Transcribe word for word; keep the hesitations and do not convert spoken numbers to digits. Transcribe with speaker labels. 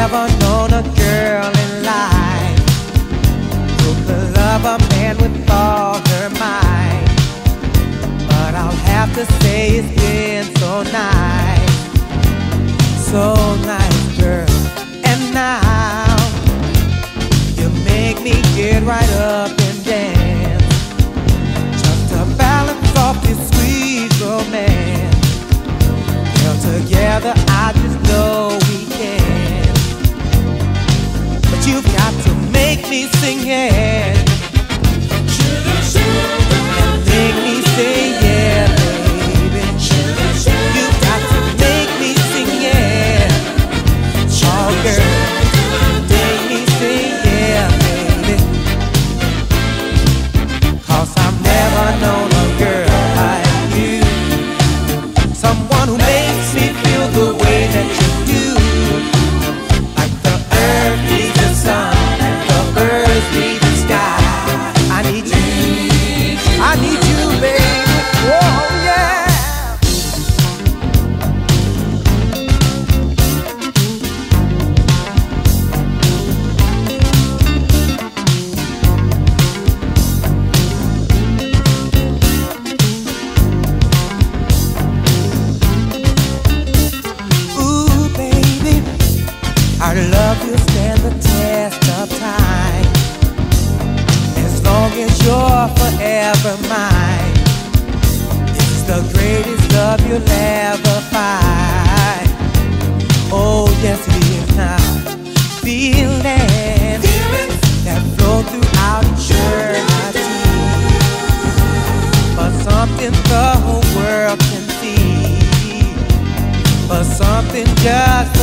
Speaker 1: never known a girl in life who could love a man with all her might. But I'll have to say it's been so nice, so nice, girl. And now you make me get right up and dance, just to balance off this sweet romance. Well, together I just know we can, but you've got to make me sing it, and make me say yeah, baby. You've got to make me sing it, oh girl, make me sing yeah, baby. Cause I've never known a girl like you, someone who makes me feel the way that you do, like the earth needs the sun and the birds need the sky. I need you, I need you, baby. Oh yeah. Ooh, baby, our love will stand the test of time, as long as you're forever mine. It's the greatest love you'll ever find. Oh yes it is now. Feelings that flow throughout eternity, but something the whole world can see, but something just